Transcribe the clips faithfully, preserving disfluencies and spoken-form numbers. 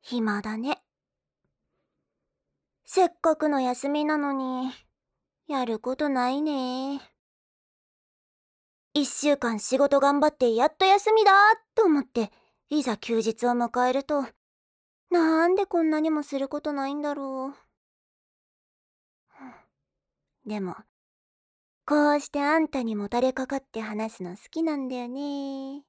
暇だね。せっかくの休みなのに、やることないね。一週間仕事頑張ってやっと休みだと思って、いざ休日を迎えると、なんでこんなにもすることないんだろう。でも、こうしてあんたにもたれかかって話すの好きなんだよね。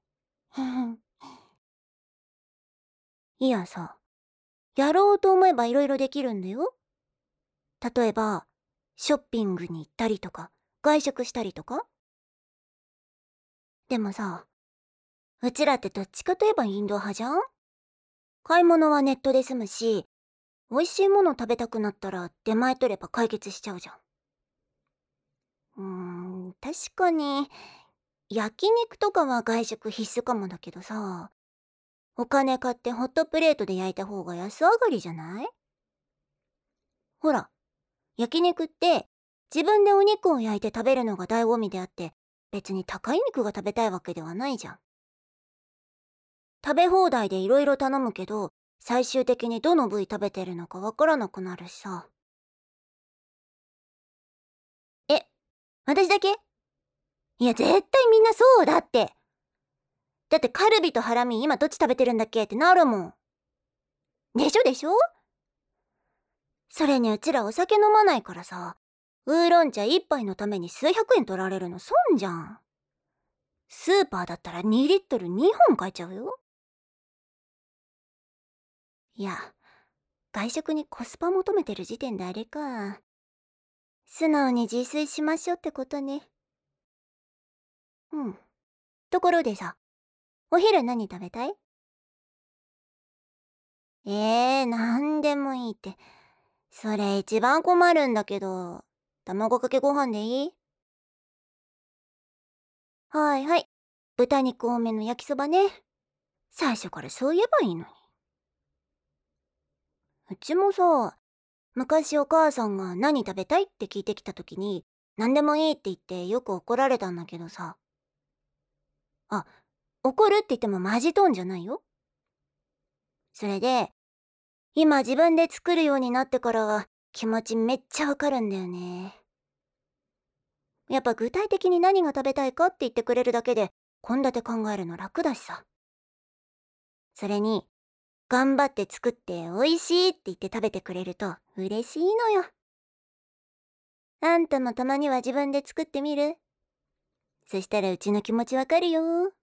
いやさ、やろうと思えばいろいろできるんだよ。例えば、ショッピングに行ったりとか、外食したりとか。でもさ、うちらってどっちかといえばインド派じゃん？買い物はネットで済むし、美味しいもの食べたくなったら出前取れば解決しちゃうじゃん。うーん、確かに、焼肉とかは外食必須かもだけどさ、お金買ってホットプレートで焼いた方が安上がりじゃない？ほら、焼肉って自分でお肉を焼いて食べるのが醍醐味であって、別に高い肉が食べたいわけではないじゃん。食べ放題でいろいろ頼むけど、最終的にどの部位食べてるのかわからなくなるしさ。え、私だけ？いや、絶対みんなそうだって。だってカルビとハラミ今どっち食べてるんだっけってなるもん。でしょでしょ？それにうちらお酒飲まないからさ、ウーロン茶一杯のために数百円取られるの損じゃん。スーパーだったらにリットルにほん買えちゃうよ。いや、外食にコスパ求めてる時点であれか。素直に自炊しましょうってことね。うん。ところでさ、お昼何食べたい？えー、なんでもいいって。それ一番困るんだけど、卵かけご飯でいい？はいはい。豚肉多めの焼きそばね。最初からそう言えばいいのに。うちもさ、昔お母さんが何食べたいって聞いてきた時に、何でもいいって言ってよく怒られたんだけどさ。あ、怒るって言ってもマジトーンじゃないよ。それで、今自分で作るようになってからは気持ちめっちゃわかるんだよね。やっぱ具体的に何が食べたいかって言ってくれるだけで献立考えるの楽だしさ。それに、頑張って作って美味しいって言って食べてくれると嬉しいのよ。あんたもたまには自分で作ってみる？そしたらうちの気持ちわかるよ。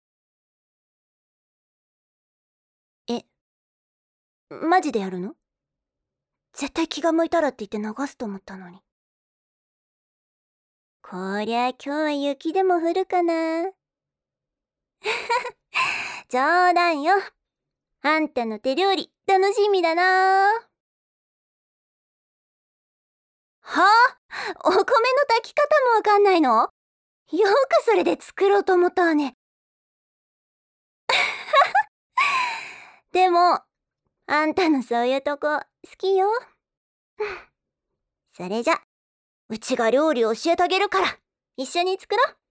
え、マジでやるの？絶対気が向いたらって言って流すと思ったのに。こりゃ今日は雪でも降るかな。冗談よ。あんたの手料理楽しみだな。はあ？お米の炊き方もわかんないの？よくそれで作ろうと思ったわね。でも、あんたのそういうとこ好きよ。それじゃ、うちが料理教えてあげるから、一緒に作ろう。